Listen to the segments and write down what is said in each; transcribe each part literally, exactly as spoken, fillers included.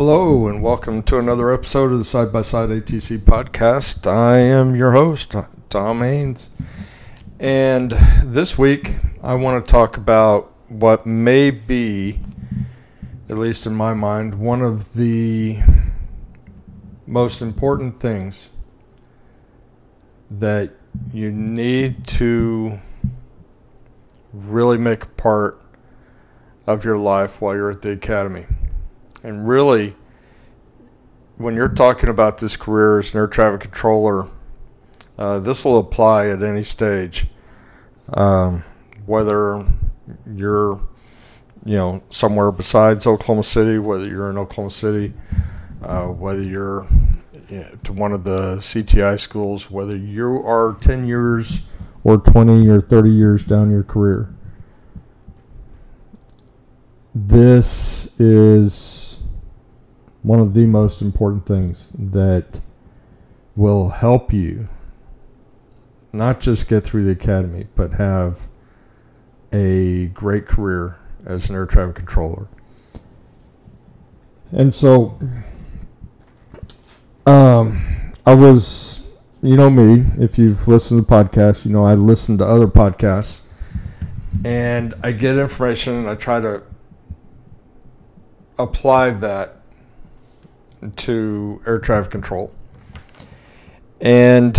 Hello and welcome to another episode of the Side by Side A T C podcast. I am your host, Tom Haynes. And this week I want to talk about what may be, at least in my mind, one of the most important things that you need to really make a part of your life while you're at the academy. And really, when you're talking about this career as an air traffic controller, uh, this will apply at any stage. Um, whether you're, you know, somewhere besides Oklahoma City, whether you're in Oklahoma City, uh, whether you're you know, to one of the C T I schools, whether you are ten years or twenty or thirty years down your career. This is one of the most important things that will help you not just get through the academy, but have a great career as an air traffic controller. And so, um, I was, you know me, if you've listened to podcasts, you know I listen to other podcasts, and I get information and I try to apply that to air traffic control. And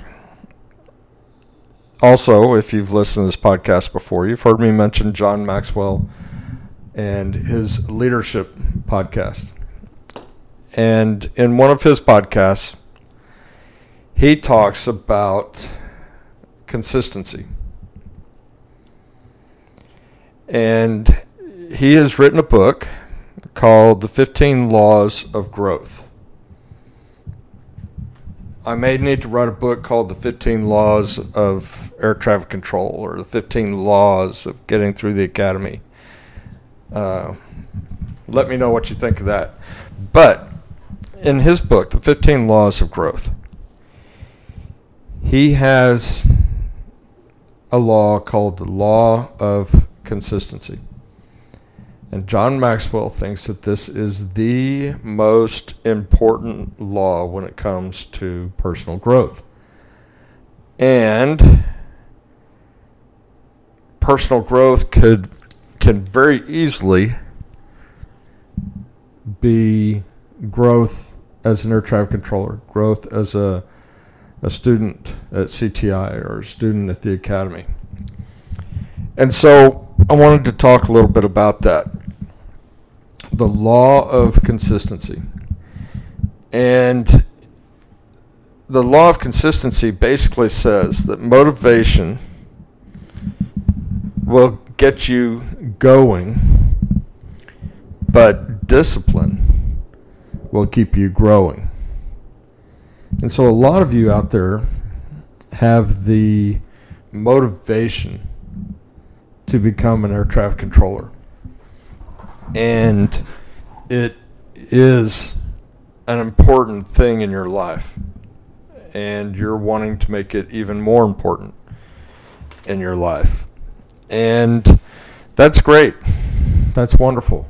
also, if you've listened to this podcast before, you've heard me mention John Maxwell and his leadership podcast. And in one of his podcasts, he talks about consistency. And he has written a book called The fifteen Laws of Growth. I may need to write a book called The fifteen Laws of Air Traffic Control, or The fifteen Laws of Getting Through the Academy. Uh, let me know what you think of that. But in his book, The fifteen Laws of Growth, he has a law called the Law of Consistency. And John Maxwell thinks that this is the most important law when it comes to personal growth. And personal growth could can very easily be growth as an air traffic controller, growth as a a student at C T I or a student at the academy. And so I wanted to talk a little bit about that. The law of consistency. And the law of consistency basically says that motivation will get you going, but discipline will keep you growing. And so a lot of you out there have the motivation to become an air traffic controller. And it is an important thing in your life. And you're wanting to make it even more important in your life. And that's great. That's wonderful.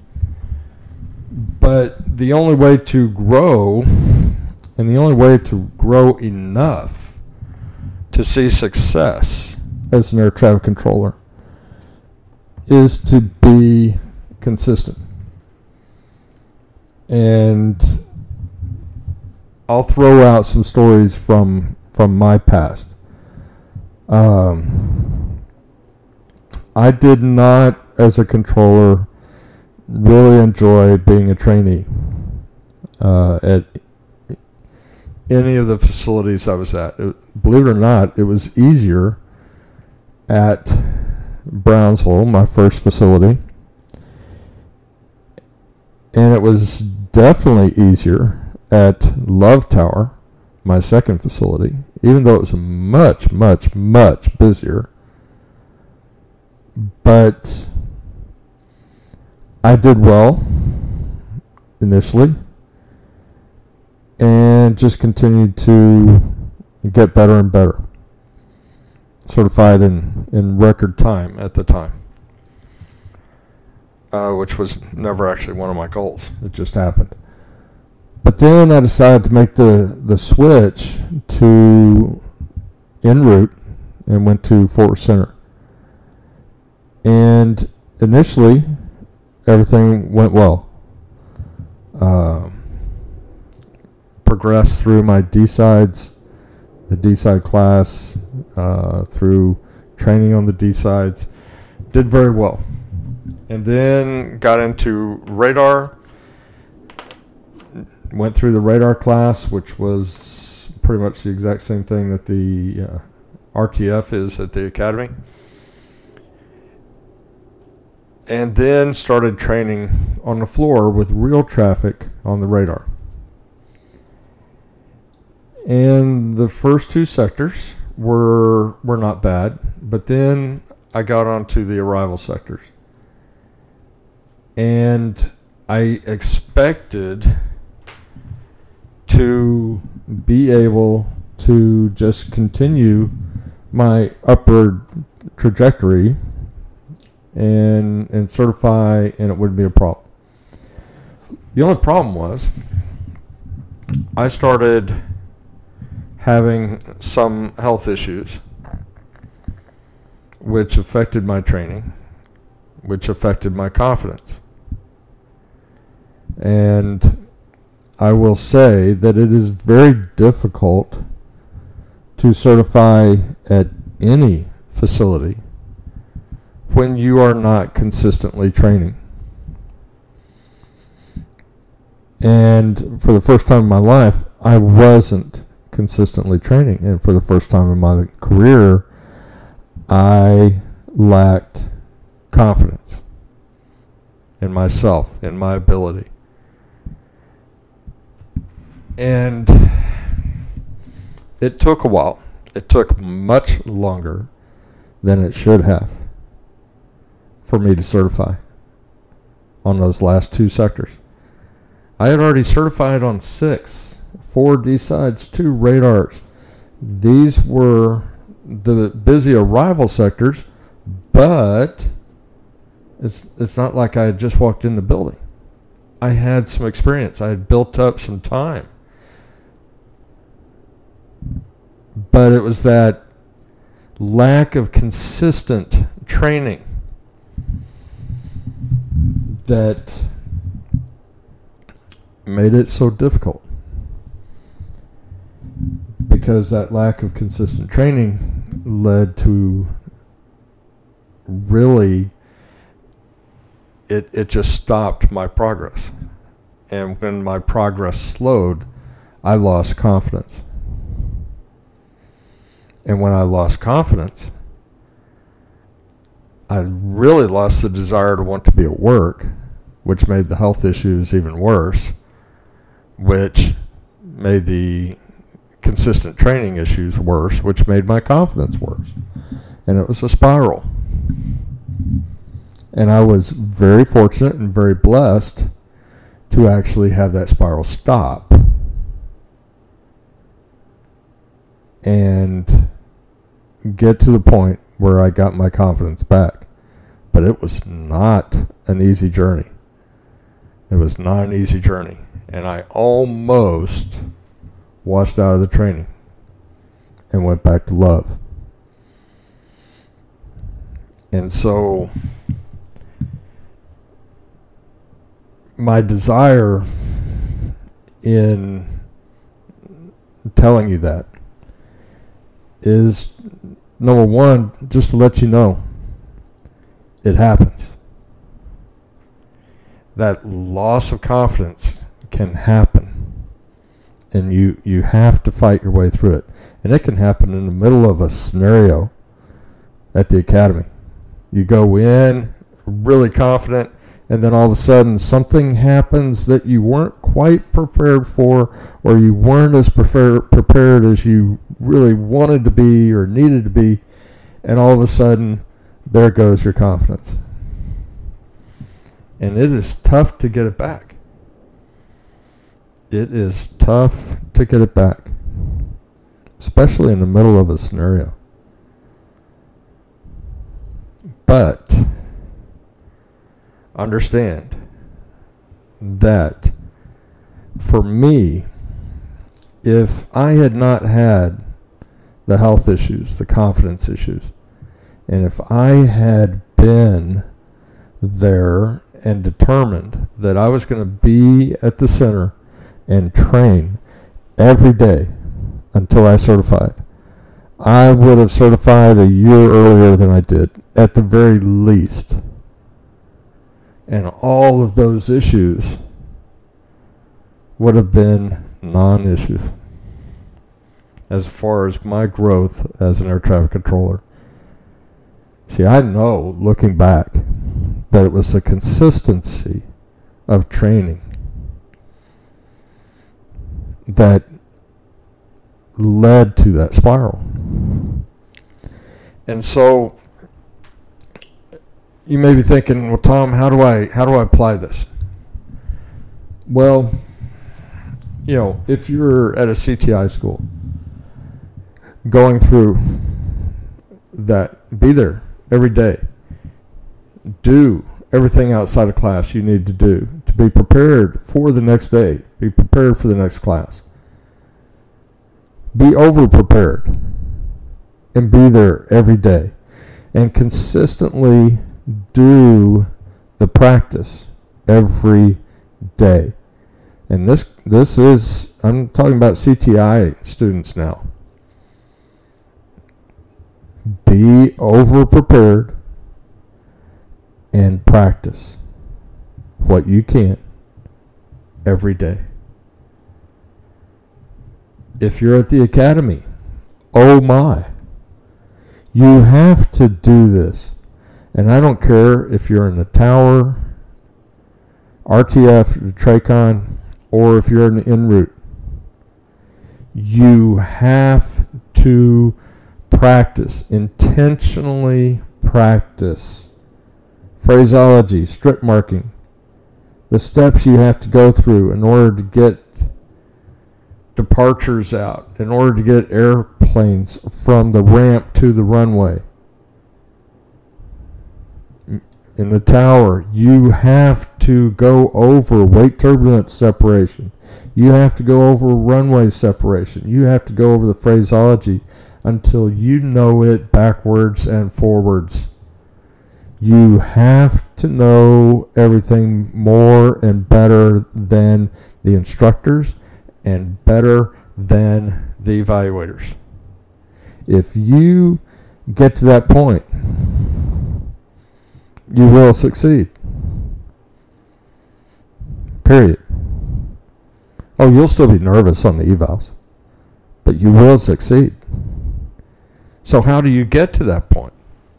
But the only way to grow, and the only way to grow enough to see success as an air traffic controller, is to be consistent. And I'll throw out some stories from from my past. Um, I did not, as a controller, really enjoy being a trainee uh, at any of the facilities I was at. It, believe it or not, it was easier at Brownsville, my first facility, and it was definitely easier at Love Tower, my second facility, even though it was much, much, much busier. But I did well initially and just continued to get better and better. Certified in, in record time at the time. uh, which was never actually one of my goals. It just happened. But then I decided to make the, the switch to en route and went to Fort Worth Center. And initially, everything went well. Uh, progressed through my D-sides, the D-side class, uh, through training on the D-sides. Did very well. And then got into radar. Went through the radar class, which was pretty much the exact same thing that the uh, R T F is at the academy. And then started training on the floor with real traffic on the radar. And the first two sectors were were not bad, but then I got onto the arrival sectors. And I expected to be able to just continue my upward trajectory and and certify, and it wouldn't be a problem. The only problem was I started having some health issues which affected my training, which affected my confidence. And I will say that it is very difficult to certify at any facility when you are not consistently training. And for the first time in my life, I wasn't consistently training. And for the first time in my career, I lacked confidence in myself, in my ability. And it took a while. It took much longer than it should have for me to certify on those last two sectors. I had already certified on six, four D-sides, two radars. These were the busy arrival sectors, but it's it's not like I had just walked in the building. I had some experience. I had built up some time. But it was that lack of consistent training that made it so difficult. Because that lack of consistent training led to really, it, it just stopped my progress. And when my progress slowed, I lost confidence. And when I lost confidence, I really lost the desire to want to be at work, which made the health issues even worse, which made the consistent training issues worse, which made my confidence worse. And it was a spiral. And I was very fortunate and very blessed to actually have that spiral stop. And get to the point where I got my confidence back. But it was not an easy journey. It was not an easy journey. And I almost washed out of the training and went back to love. And so my desire in telling you that is, number one, just to let you know, it happens. That loss of confidence can happen. And you, you have to fight your way through it. And it can happen in the middle of a scenario at the academy. You go in really confident, and then all of a sudden something happens that you weren't quite prepared for, or you weren't as prefer- prepared as you really wanted to be or needed to be, and all of a sudden there goes your confidence. And it is tough to get it back. It is tough to get it back, especially in the middle of a scenario. But understand that for me, if I had not had the health issues, the confidence issues, and if I had been there and determined that I was going to be at the center and train every day until I certified, I would have certified a year earlier than I did, at the very least. And all of those issues would have been non-issues as far as my growth as an air traffic controller. See, I know, looking back, that it was the consistency of training that led to that spiral. And so you may be thinking, well, Tom, how do I how do I apply this? Well, you know, if you're at a C T I school going through that, be there every day. Do everything outside of class you need to do to be prepared for the next day. Be prepared for the next class. Be over-prepared and be there every day. And consistently do the practice every day. And this this is, I'm talking about C T I students now. Be over-prepared and practice what you can every day. If you're at the academy, oh my, you have to do this. And I don't care if you're in the tower, R T F, Tracon, or if you're in en route. You have to practice, intentionally practice phraseology, strip marking, the steps you have to go through in order to get departures out, in order to get airplanes from the ramp to the runway. In the tower, you have to go over wake turbulence separation. You have to go over runway separation. You have to go over the phraseology until you know it backwards and forwards. You have to know everything more and better than the instructors and better than the evaluators. If you get to that point, you will succeed. Period. Oh, you'll still be nervous on the evals, but you will succeed. So how do you get to that point?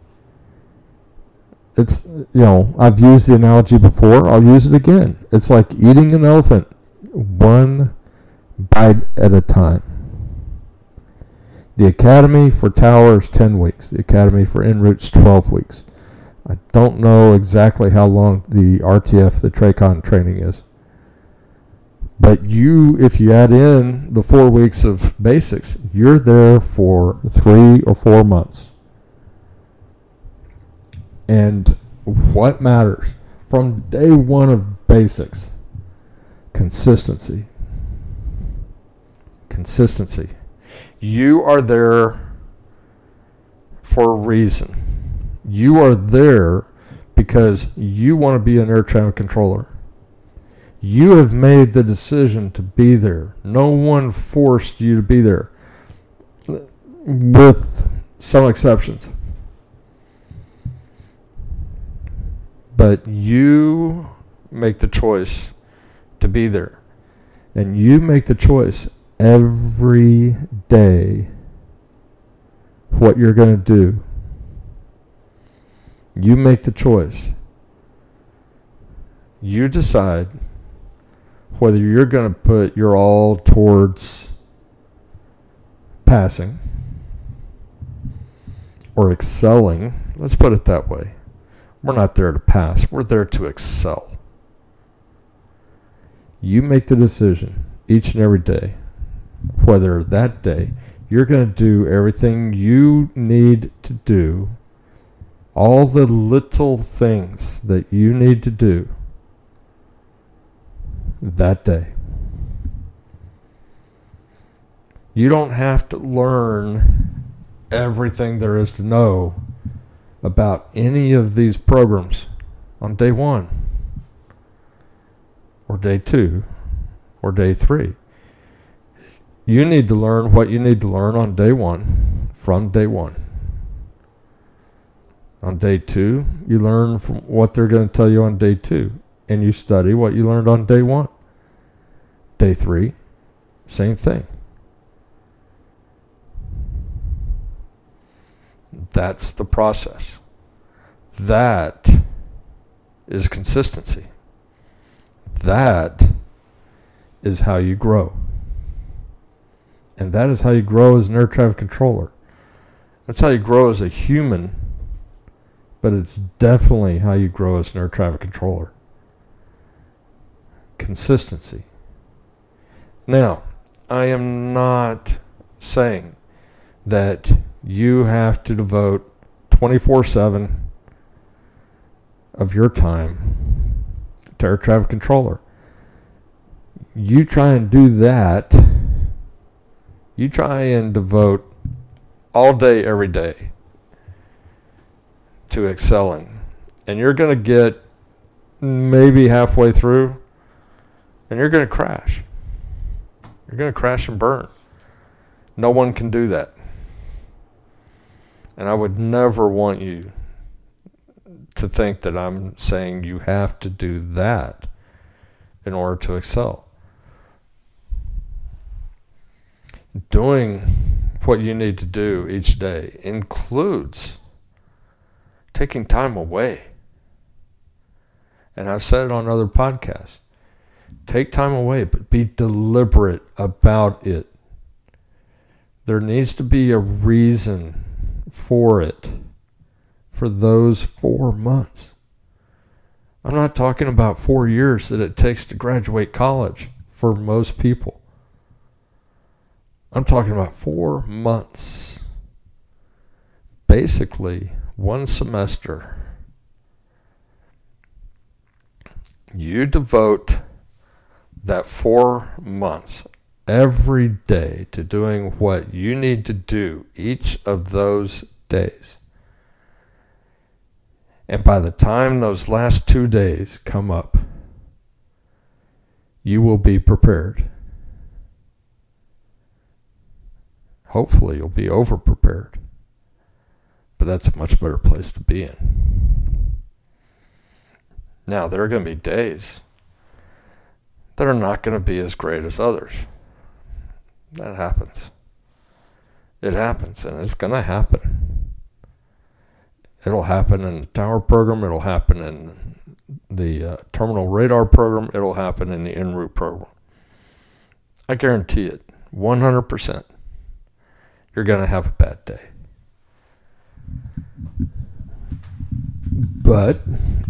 It's, you know, I've used the analogy before. I'll use it again. It's like eating an elephant one bite at a time. The Academy for Tower is ten weeks. The Academy for en route is twelve weeks. I don't know exactly how long the R T F, the Tracon training is. But you, if you add in the four weeks of basics, you're there for three or four months. And what matters from day one of basics? Consistency. Consistency. You are there for a reason. You are there because you want to be an air traffic controller. You have made the decision to be there. No one forced you to be there, with some exceptions. But you make the choice to be there. And you make the choice every day what you're going to do. You make the choice. You decide whether you're going to put your all towards passing or excelling. Let's put it that way. We're not there to pass. We're there to excel. You make the decision each and every day whether that day you're going to do everything you need to do All the little things that you need to do that day. You don't have to learn everything there is to know about any of these programs on day one, or day two, or day three. You need to learn what you need to learn on day one, from day one. On day two, you learn from what they're going to tell you on day two, and you study what you learned on day one. Day three, same thing. That's the process. That is consistency. That is how you grow. And that is how you grow as an air traffic controller. That's how you grow as a human, but it's definitely how you grow as an air traffic controller. Consistency. Now, I am not saying that you have to devote twenty-four seven of your time to air traffic controller. You try and do that. You try and devote all day, every day to excelling. And you're going to get maybe halfway through, and you're going to crash. You're going to crash and burn. No one can do that. And I would never want you to think that I'm saying you have to do that in order to excel. Doing what you need to do each day includes taking time away. And I've said it on other podcasts. Take time away, but be deliberate about it. There needs to be a reason for it, for those four months. I'm not talking about four years that it takes to graduate college for most people. I'm talking about four months. Basically, one semester. You devote that four months every day to doing what you need to do each of those days. And by the time those last two days come up, you will be prepared. Hopefully you'll be over-prepared. But that's a much better place to be in. Now, there are going to be days that are not going to be as great as others. That happens. It happens, and it's going to happen. It'll happen in the tower program. It'll happen in the uh, terminal radar program. It'll happen in the en route program. I guarantee it, one hundred percent. You're going to have a bad day. But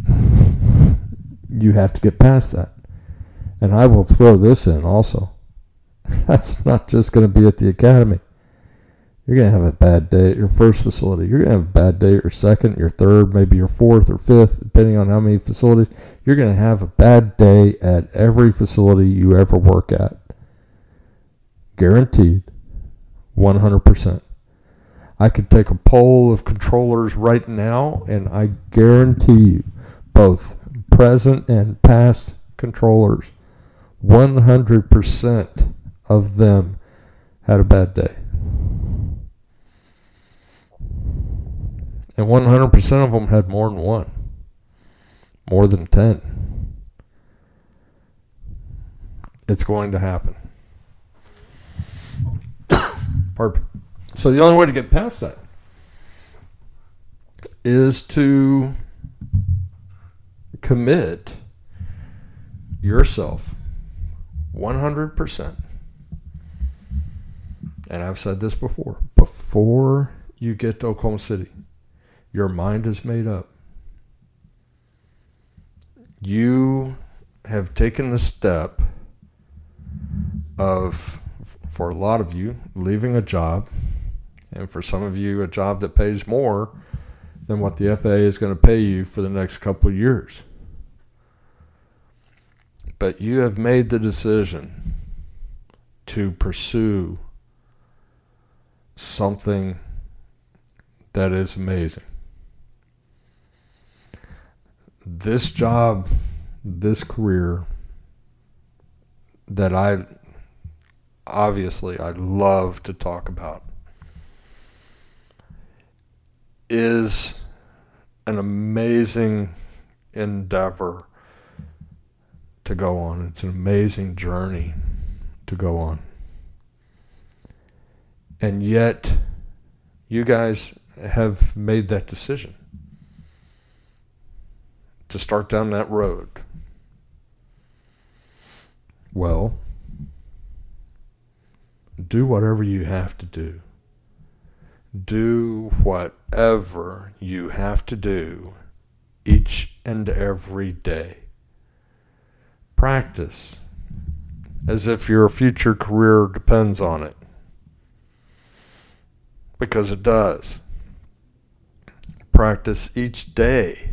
you have to get past that. And I will throw this in also. That's not just going to be at the academy. You're going to have a bad day at your first facility. You're going to have a bad day at your second, your third, maybe your fourth or fifth, depending on how many facilities. You're going to have a bad day at every facility you ever work at. Guaranteed. one hundred percent. I could take a poll of controllers right now, and I guarantee you, both present and past controllers, one hundred percent of them had a bad day. And one hundred percent of them had more than one. More than ten. It's going to happen. Pardon. So the only way to get past that is to commit yourself one hundred percent. And I've said this before. Before you get to Oklahoma City, your mind is made up. You have taken the step of, for a lot of you, leaving a job, and for some of you, a job that pays more than what the F A A is going to pay you for the next couple of years. But you have made the decision to pursue something that is amazing. This job, this career that I obviously I love to talk about is an amazing endeavor to go on. It's an amazing journey to go on. And yet, you guys have made that decision to start down that road. Well, do whatever you have to do. Do whatever you have to do each and every day. Practice as if your future career depends on it. Because it does. Practice each day.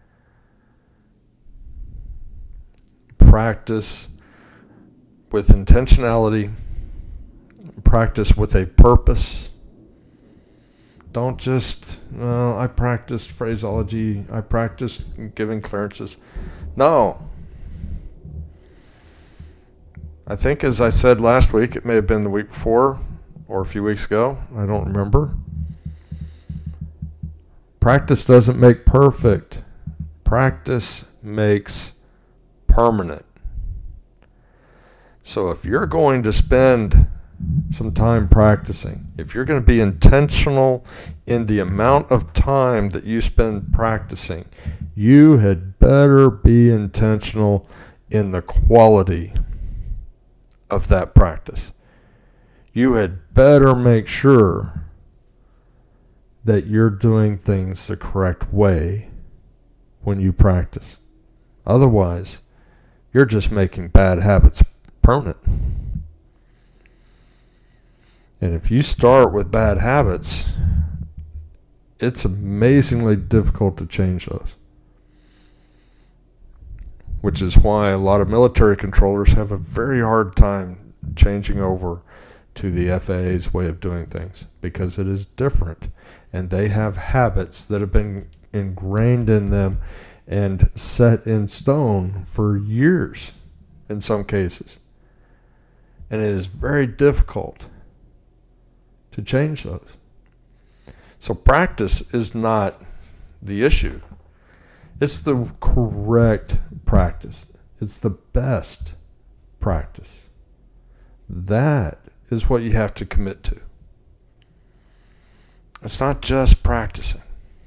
Practice with intentionality. Practice with a purpose. Don't just, uh, I practiced phraseology. I practiced giving clearances. No. I think, as I said last week, it may have been the week before or a few weeks ago. I don't remember. Practice doesn't make perfect. Practice makes permanent. So if you're going to spend some time practicing, if you're going to be intentional in the amount of time that you spend practicing, you had better be intentional in the quality of that practice. You had better make sure that you're doing things the correct way when you practice. Otherwise, you're just making bad habits permanent. And if you start with bad habits, it's amazingly difficult to change those. Which is why a lot of military controllers have a very hard time changing over to the F A A's way of doing things, because it is different. And they have habits that have been ingrained in them and set in stone for years in some cases. And it is very difficult to change those. So practice is not the issue. It's the correct practice. It's the best practice. That is what you have to commit to. It's not just practicing.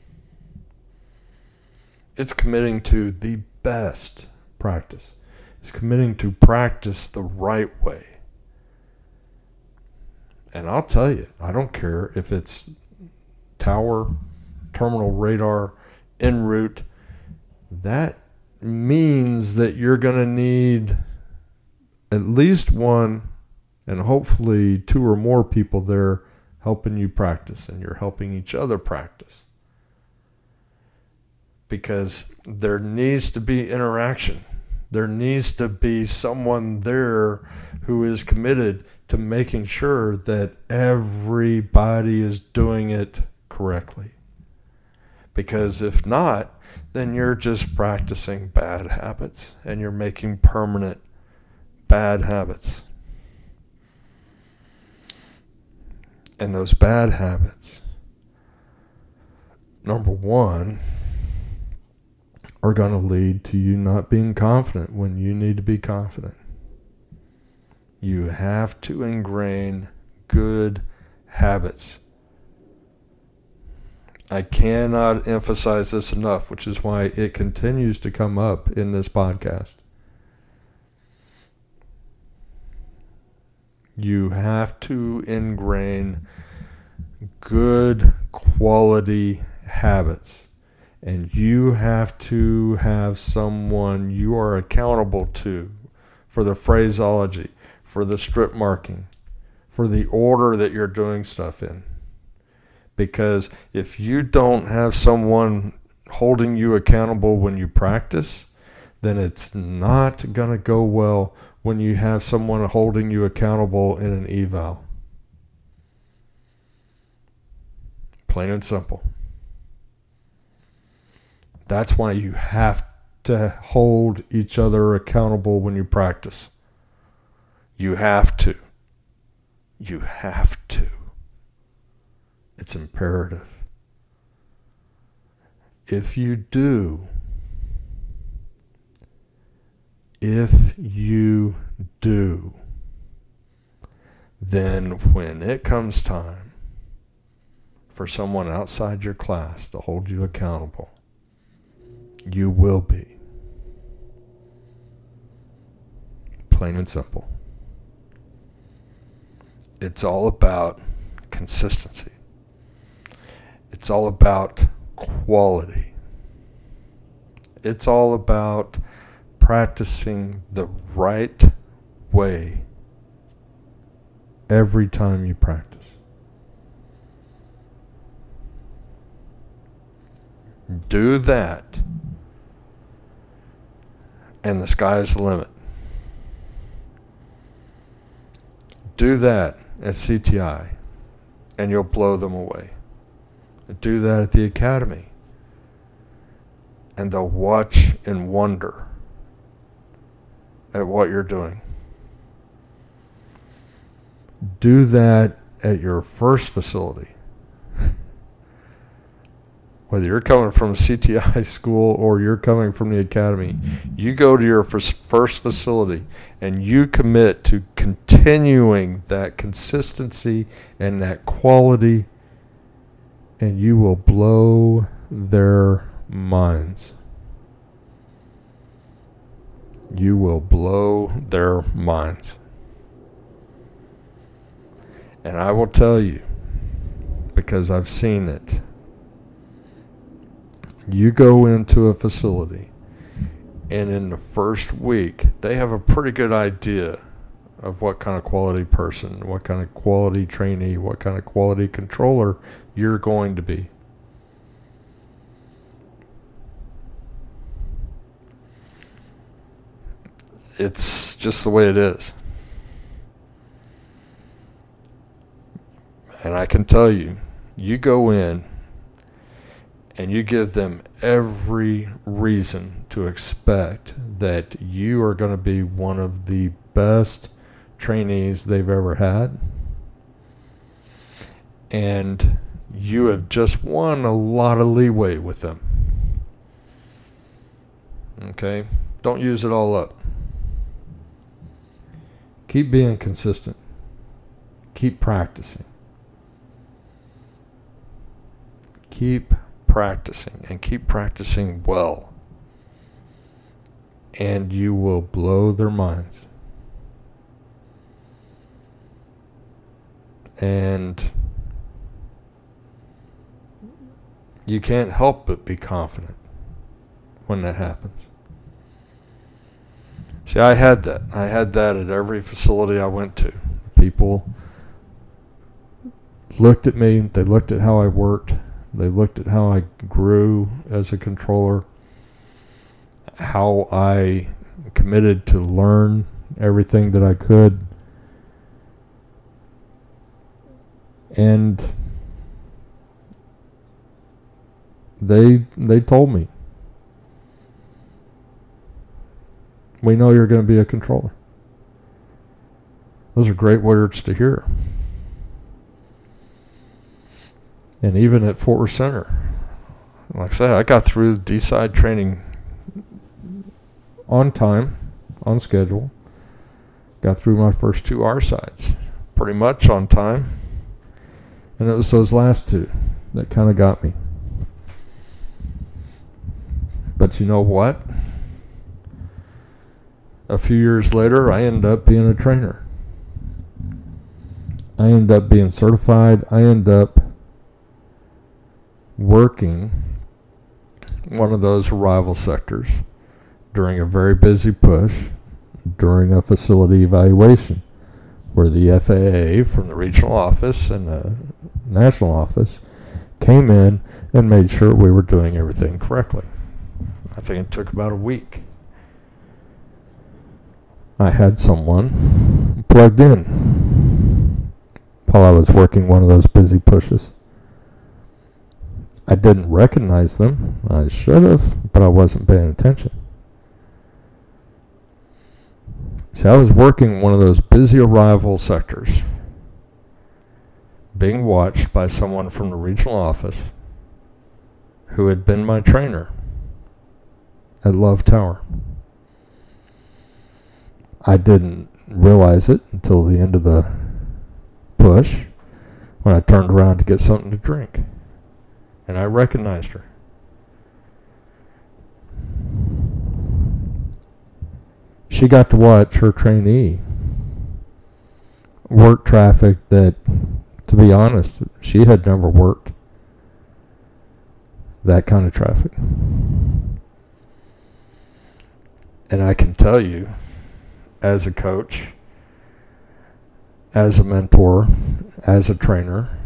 It's committing to the best practice. It's committing to practice the right way. And I'll tell you, I don't care if it's tower, terminal radar, en route. That means that you're going to need at least one and hopefully two or more people there helping you practice, and you're helping each other practice. Because there needs to be interaction. There needs to be someone there who is committed to making sure that everybody is doing it correctly. Because if not, then you're just practicing bad habits and you're making permanent bad habits. And those bad habits, number one, are going to lead to you not being confident when you need to be confident. You have to ingrain good habits. I cannot emphasize this enough, which is why it continues to come up in this podcast. You have to ingrain good quality habits. And you have to have someone you are accountable to for the phraseology, for the strip marking, for the order that you're doing stuff in. Because if you don't have someone holding you accountable when you practice, then it's not going to go well when you have someone holding you accountable in an eval. Plain and simple. That's why you have to hold each other accountable when you practice. You have to. You have to. It's imperative. If you do, if you do, then when it comes time for someone outside your class to hold you accountable, you will be. Plain and simple. It's all about consistency. It's all about quality. It's all about practicing the right way every time you practice. Do that, and the sky's the limit. Do that at C T I, and you'll blow them away. Do that at the academy, and they'll watch and wonder at what you're doing. Do that at your first facility. Whether you're coming from a C T I school or you're coming from the academy, you go to your first facility and you commit to continuing that consistency and that quality, and you will blow their minds. You will blow their minds. And I will tell you, because I've seen it, you go into a facility, and in the first week, they have a pretty good idea of what kind of quality person, what kind of quality trainee, what kind of quality controller you're going to be. It's just the way it is. And I can tell you, you go in and you give them every reason to expect that you are going to be one of the best trainees they've ever had. And you have just won a lot of leeway with them. Okay? Don't use it all up. Keep being consistent. Keep practicing. Keep practicing and keep practicing well. And you will blow their minds. And you can't help but be confident when that happens. See, I had that. I had that at every facility I went to. People looked at me. They looked at how I worked. They looked at how I grew as a controller, how I committed to learn everything that I could. And they they told me, we know you're going to be a controller. Those are great words to hear. And even at Fort Worth Center, like I said, I got through D-side training on time, on schedule. Got through my first two R-sides pretty much on time. And it was those last two that kind of got me. But you know what? A few years later, I ended up being a trainer. I ended up being certified. I ended up working one of those arrival sectors during a very busy push during a facility evaluation where the F A A from the regional office and the national office came in and made sure we were doing everything correctly. I think it took about a week. I had someone plugged in while I was working one of those busy pushes. I didn't recognize them. I should have, but I wasn't paying attention. See, I was working one of those busy arrival sectors, being watched by someone from the regional office who had been my trainer at Love Tower. I didn't realize it until the end of the push when I turned around to get something to drink. And I recognized her. She got to watch her trainee work traffic that, to be honest, she had never worked that kind of traffic. And I can tell you, as a coach, as a mentor, as a trainer,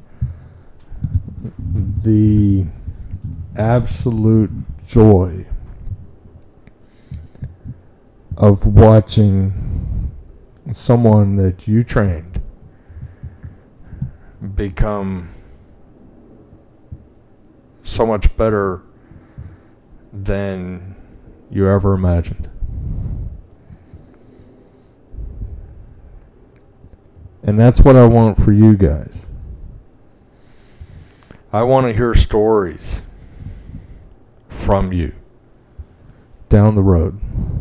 the absolute joy of watching someone that you trained become so much better than you ever imagined. And that's what I want for you guys. I want to hear stories from you down the road.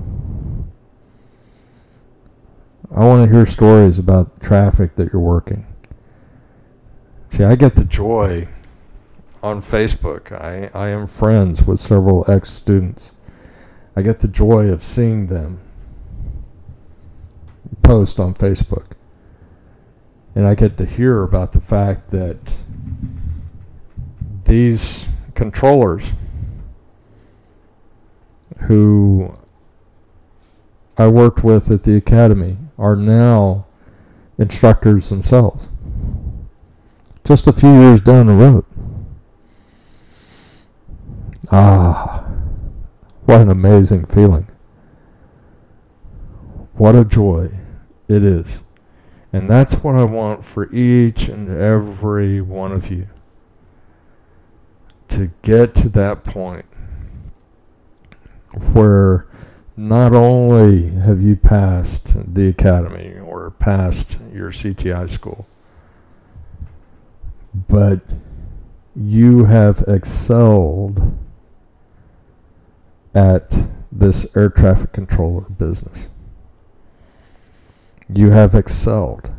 I want to hear stories about traffic that you're working. See, I get the joy on Facebook. I, I am friends with several ex-students. I get the joy of seeing them post on Facebook. And I get to hear about the fact that these controllers who I worked with at the academy are now instructors themselves. Just a few years down the road. Ah, what an amazing feeling. What a joy it is. And that's what I want for each and every one of you. To get to that point where not only have you passed the academy or passed your C T I school, but you have excelled at this air traffic controller business. You have excelled.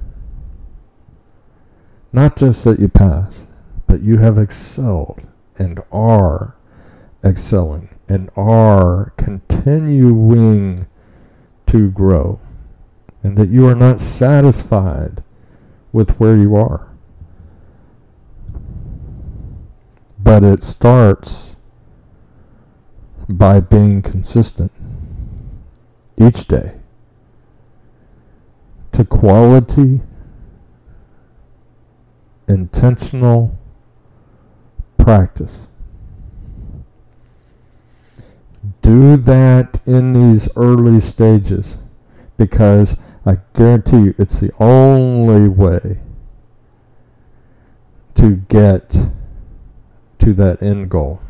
Not just that you pass, but you have excelled and are excelling and are continuing to grow, and that you are not satisfied with where you are. But it starts by being consistent each day to quality, intentional practice. Do that in these early stages, because I guarantee you it's the only way to get to that end goal.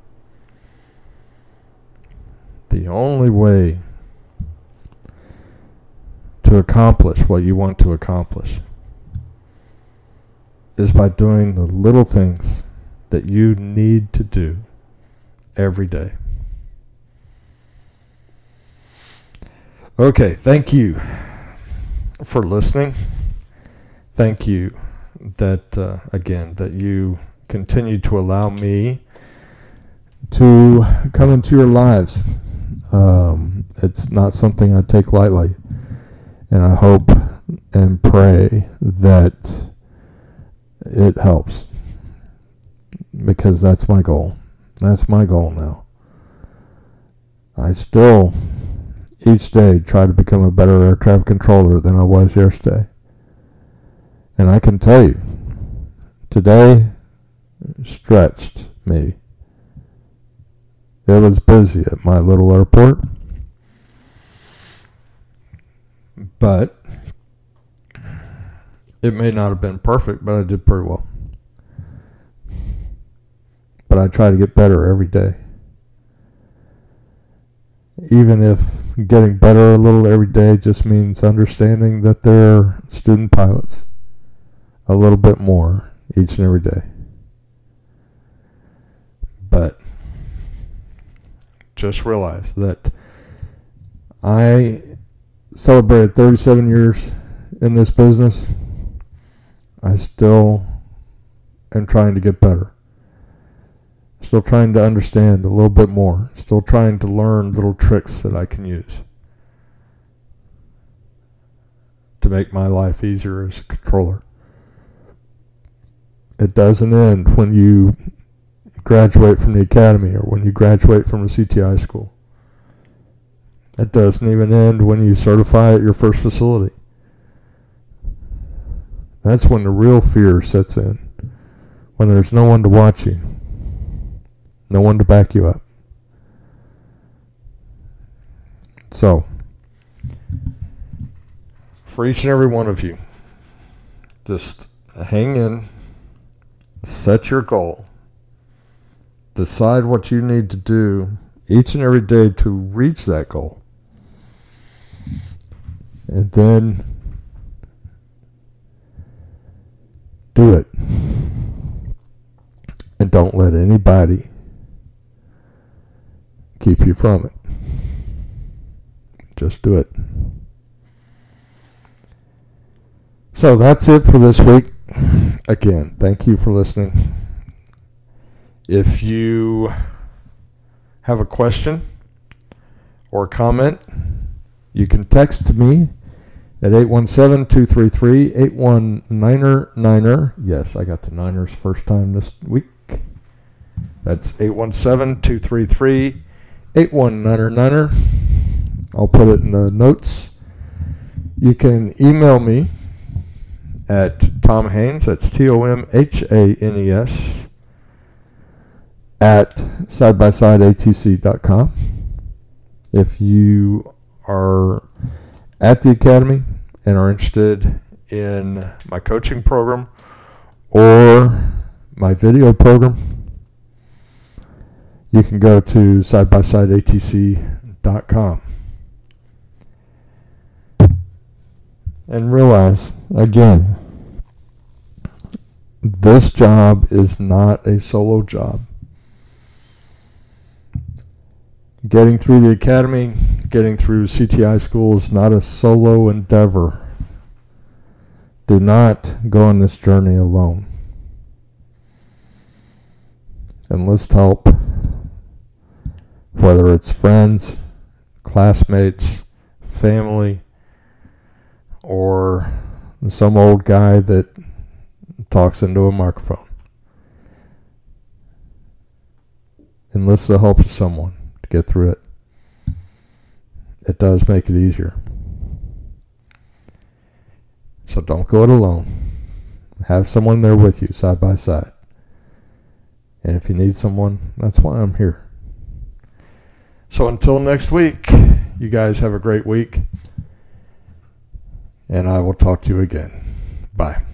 The only way to accomplish what you want to accomplish is by doing the little things that you need to do every day. Okay, thank you for listening. Thank you that, uh, again, that you continue to allow me to come into your lives. Um, it's not something I take lightly. And I hope and pray that it helps. Because that's my goal. That's my goal now. I still, each day, try to become a better air traffic controller than I was yesterday. And I can tell you, today stretched me. It was busy at my little airport, but it may not have been perfect, but I did pretty well. But I try to get better every day. Even if getting better a little every day just means understanding that they're student pilots a little bit more each and every day. But just realize that I celebrated thirty-seven years in this business. I still am trying to get better. Still trying to understand a little bit more. Still trying to learn little tricks that I can use to make my life easier as a controller. It doesn't end when you graduate from the academy or when you graduate from a C T I school. It doesn't even end when you certify at your first facility. That's when the real fear sets in. When there's no one to watch you. No one to back you up. So, for each and every one of you, just hang in, set your goal, decide what you need to do each and every day to reach that goal, and then do it. And don't let anybody keep you from it. Just do it. So that's it for this week. Again, thank you for listening. If you have a question or comment, you can text me at eight one seven, two three three, eight one nine nine. Yes, I got the Niners first time this week. That's eight one seven, two three three, eight one nine nine. I'll put it in the notes. You can email me at Tom Haines, that's T O M H A N E S, at side by side A T C dot com. If you are at the academy and are interested in my coaching program or my video program, you can go to side by side A T C dot com. And realize, again, this job is not a solo job. Getting through the academy, getting through C T I school is not a solo endeavor. Do not go on this journey alone. Enlist help, whether it's friends, classmates, family, or some old guy that talks into a microphone. Enlist the help of someone to get through it. It does make it easier. So don't go it alone. Have someone there with you, side by side. And if you need someone, that's why I'm here. So until next week, you guys have a great week. And I will talk to you again. Bye.